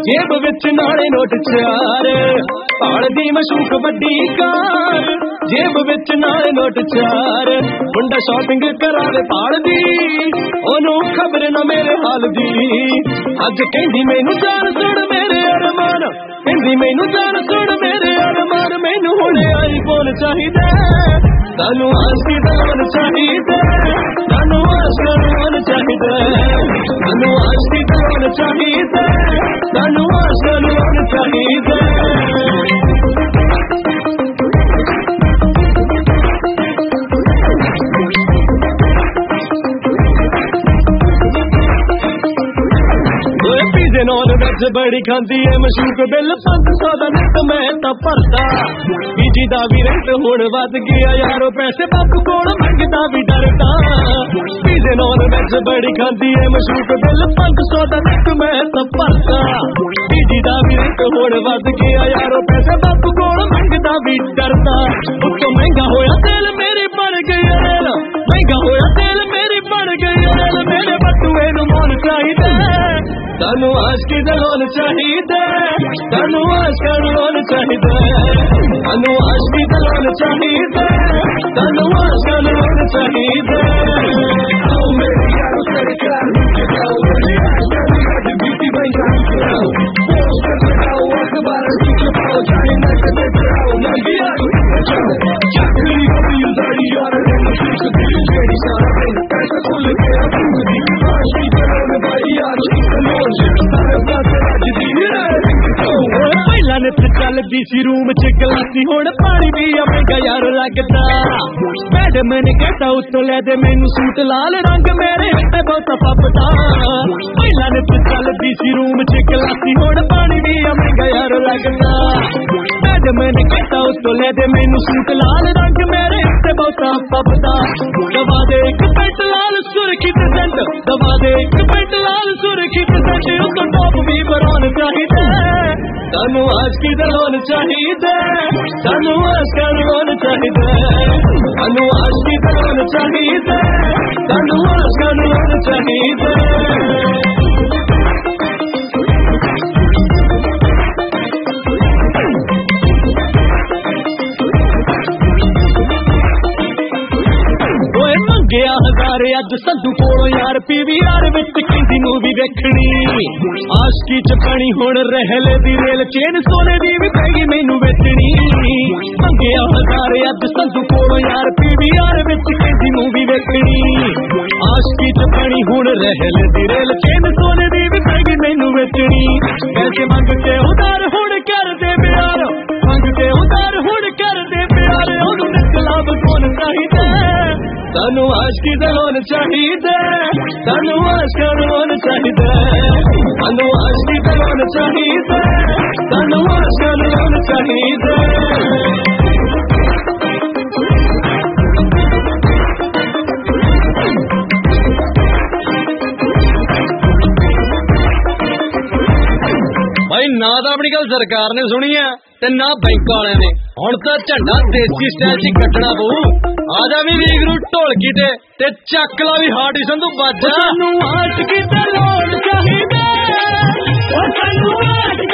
जेब विच नाले नोट चार पाल दी मशूक वड्डी कार जेब विच नाले नोट चार मुंडा शॉपिंग करावे पाल दी ओनू खबर ना मेरे हाल दी अज कहंदी मैनू जान सुन मेरे अरमान कहंदी मैनू जान सुन मेरे अरमान मैनू हुणे आईफोन चाहिदा सानू आस्ती दान चाहिदा सानू आसमान चाहिदा सानू आस्ती दान चाहिदा सानू आसमान चाहिदा नॉन वेज बड़ी खांदी है मशूक बिल 500 दा नित मैं तां भरदा बीजी दा भी रेट हुण वध गया यारो पैसे बापू कोल मंगदा भी डरदा पीजे नॉन वेज बड़ी खांदी है मशूक बिल 500 दा नित मैं तां भरदा बीजी दा भी रेट हुण वध गया यारो पैसे बापू कोल मंगदा भी डरदा उत्तों महंगा होया तेल मेरी बन गई रेल महंगा होया तेल मेरी बन गई रेल मेरे बटुए नूं मोल चाहिदा सानू आशिकी दा लोन चाहिदा सानू आशिका दा लोन चाहिदा सानू आशिकी दा लोन चाहिदा सानू आशिका दा लोन चाहिदा आओ मेरे यारो सरकार नीचे जाओ मेरे आज बीती भाई जाओ पोस्ट लगाओ अखबार नीचे पाओ जाने ना कदे जाओ मैं यारो चाकरी होती उधारी यार नीचे दिल जेडी सारा दिन पैसा खुल गया दूधी आशिकी दा लोन भाई यार पहला नित चलदी सी रूम च गलासी हुण पानी भी महंगा यार लगदा मैडम ने कहता उत्तों लै दे मैनू सूट लाल रंग मेरे हत्थे बहुता फपदा पहला नित चलदी सी रूम च गलासी हुण पानी भी महंगा यार लगदा मैडम ने कहता उत्तों लै दे मैनू सूट लाल रंग मेरे हत्थे बहुता फपदा दवा दे एक पैंट लाल सुर्खी ते सेंट दवा दे एक पैंट लाल सुर्खी ते सेंट उत्तों टॉप भी बरौन चाहिदा सानू आशिकी दा लोन चाहिदा सानू आशिका दा लोन चाहिदा सानू आशिकी दा लोन चाहिदा सानू आशिका दा लोन चाहिदा गया हज़ार अज संधू कोलों यार PVR विच कहंदी मूवी देखनी आशिकी च पानी हुण रहले दी रेल चेन सोने दी भी पैगी मैनू वेचनी गया हज़ार अज संधू कोलों यार PVR विच कहंदी मूवी देखनी आशिकी च पानी हुण रहले दी रेल चेन सोने दी भी पैगी मैनू वेचनी पैसे मंग के उधार हुण कर दे प्यार मंग के उधार हुण कर दे प्यार ओनू निकलाब कौन चाहिदा सानू आशिकी दा लोन चाहिदा सानू आशिका दा लोन चाहिदा सानू आशिकी दा लोन चाहिदा सानू आशिका दा लोन चाहिदा भाई ना तो अपनी गल सरकार ने सुनी है ते ना बैंक वाले ने हुण तां झंडा देसी स्टाइल च कट्टना पऊ आजा भी लीग नूं ढोलकी ते चक ला भी हार्ट संधू बाजा सानू आशिकी दा लोन चाहिदा सानू आशिकी